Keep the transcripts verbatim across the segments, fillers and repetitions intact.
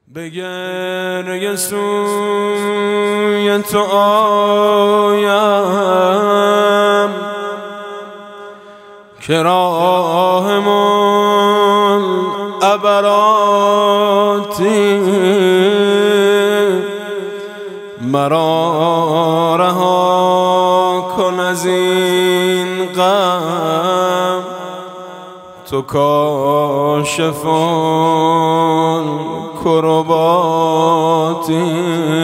به گریه سوی تو آیم که راه من عبراتی مرا رها کن از این غم، تو کاشف کرباتی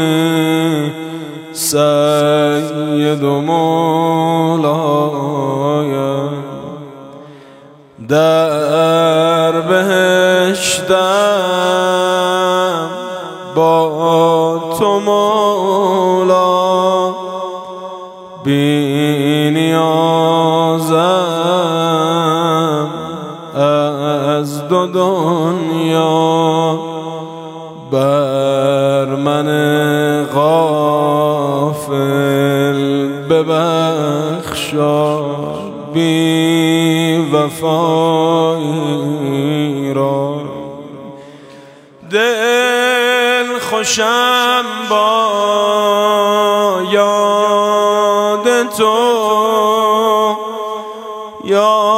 سید و مولایم. در بهشتم با تو مولا، بی نیازم از دو دنیا، بر من غافل ببخشا بی وفایی را. دل خوشم با یاد تو یا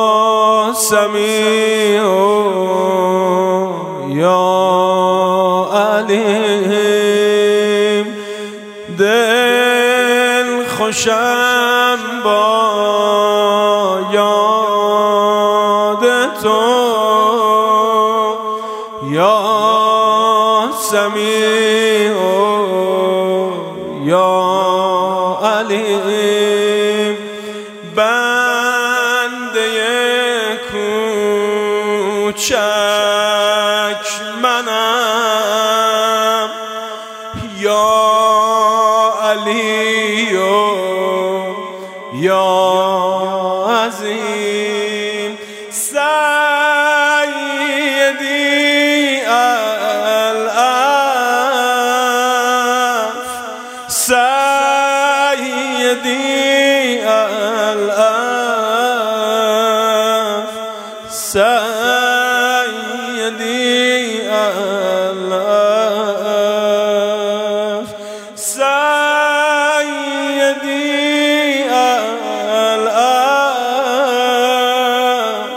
سمیع یا علیم. دل خوشم با یاد تو یا سمیع یا علیم. بنده کوچک منم یا علی و یا عظیم. سیدی الاف سیدی الاف سیدی الاف سیدی الاف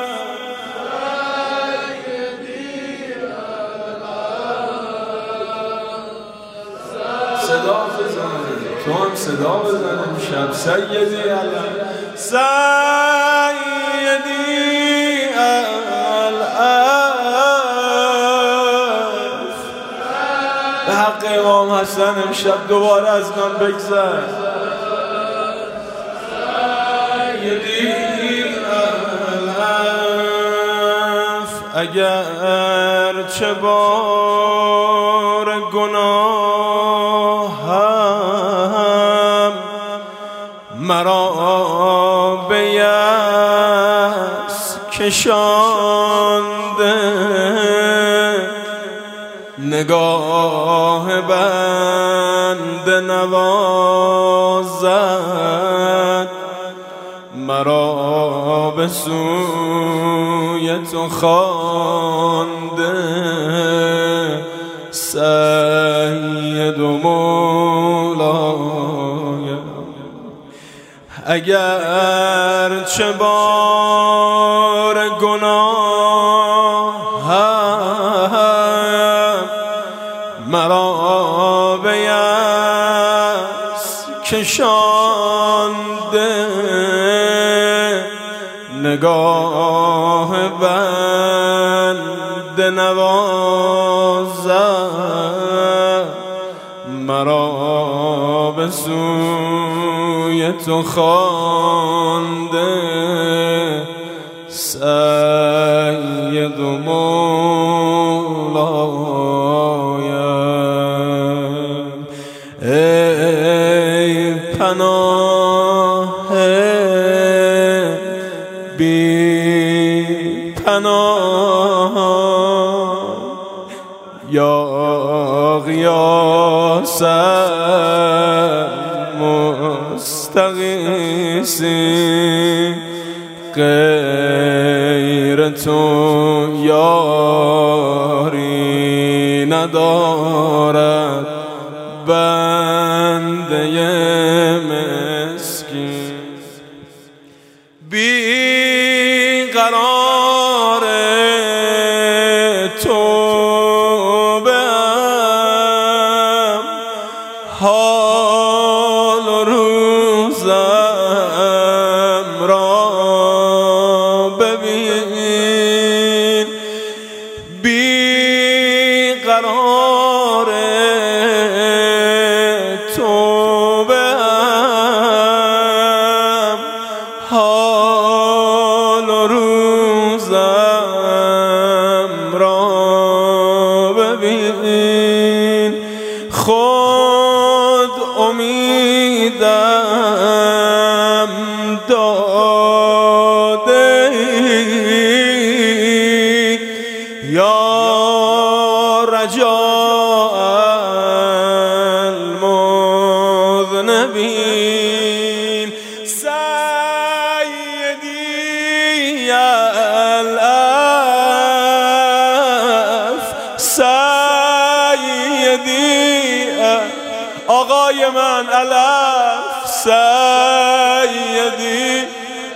صدا بزن، تو هم صدا بزن امشب. سیدی الاف سیدی الاف. به حق امام حسن امشب دوباره از من بگذر. سیدی الاف. اگر چه بار گناهم مرا به یأس کشانده، نگاه بنده نوازد مرا به سوی تو خوانده. سید و مولایم. اگر چه بار گناهم مرا به یأس کشانده، نگاه بنده نوازد مرا به سوی تو خوانده. سید و مولایم. ای پناه بی پناه یا غیاث مستغیثی، غیر تو یاری ندارد بنده مسکین. بی قرار توبه‌ام، حال و روزم را ببین. بی قرار توبه‌ام، حال و روزم را ببین. خود امیدم داده یا رجاء المذنبین. سیدی الاف، سیدی آقای من الاف، سیدی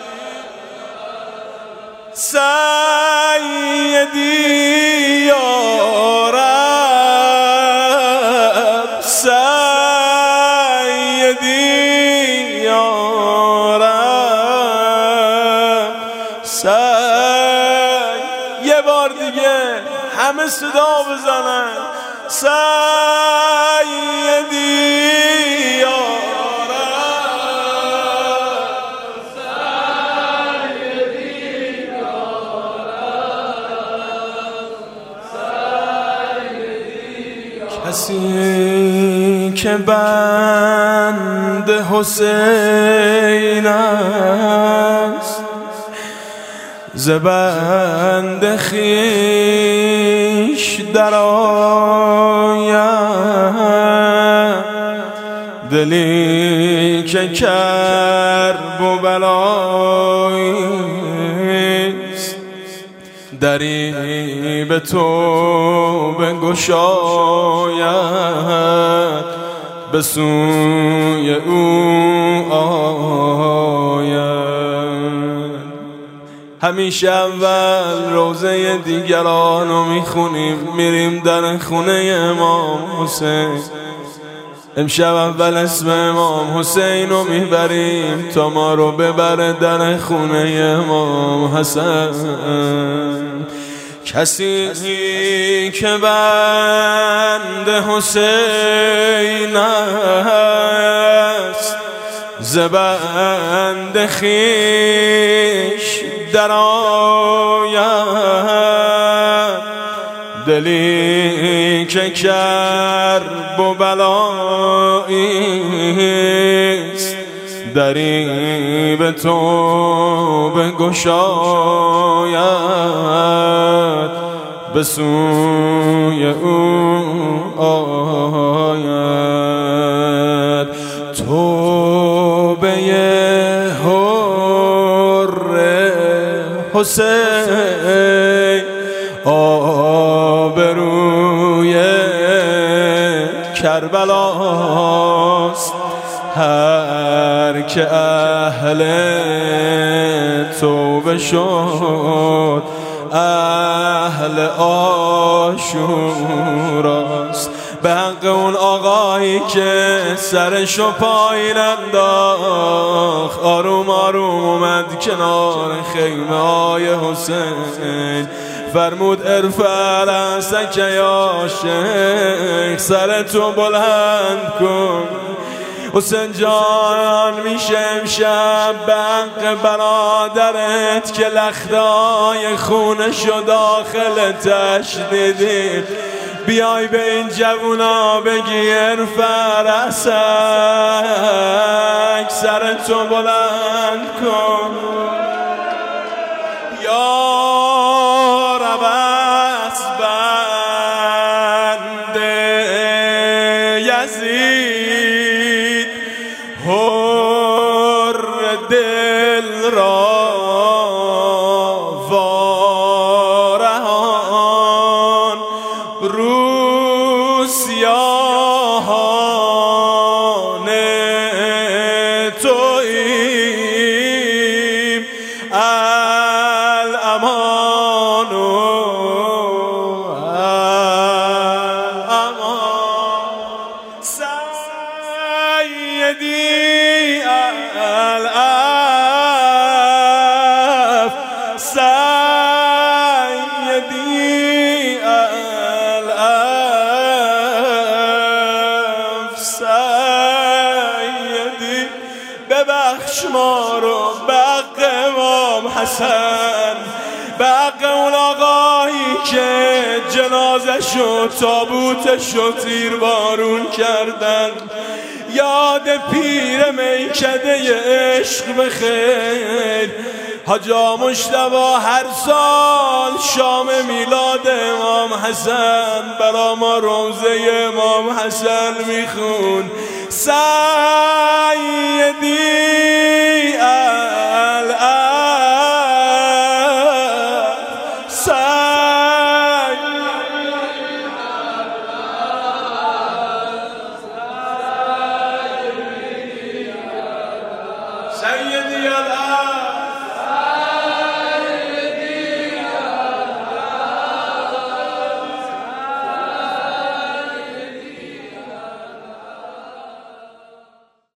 سیدی یا رب، سیدی یا رب. سی یه بار دیگه همه صدا بزنن. سیدی یا کسی که بند حسین است، ز بند خویش در آید. دلی که کرب و بلاییست، دری به تو بگشاید، به سوی او آید. همیشه اول روزه دیگران رو میخونیم، میریم در خونه امام حسین. امشب اول اسم امام حسین رو میبریم تا ما رو ببره در خونه امام حسن. کسی که بند حسین است، ز بند خویش در آید. دلی که کرب و بلاییست، دری به تو بگشاید، به سوی او آید. توبه حر حسین، آبروی کربلاست. هر که اهل توبه شد، اهل عاشوراست. به حق اون آقایی که سرشو پایین انداخت، آروم آروم اومد کنار خیمه های حسین. فرمود ارفع رأسک یا شیخ، سرتو بلند کن. حسین جان میشه امشب به حق برادرت که لختای خونشو داخلتش دیدی، بیای به این جوونا بگی ارفع رأسک، سرتو بلند کن. یا رب از بند یزید، حر دل را وارهان رو سیاهان توییم الامان و الامان سیدی الاف سیدی الاف سیدی ببخش ما رو بق امام حسن بق اون آقایی که جنازشو تابوتشو تیر بارون کردن یاد پیر میکده عشق بخیر حاجا مجتبی هر سال شام میلاد امام حسن برا ما روزه امام حسن میخون سیدی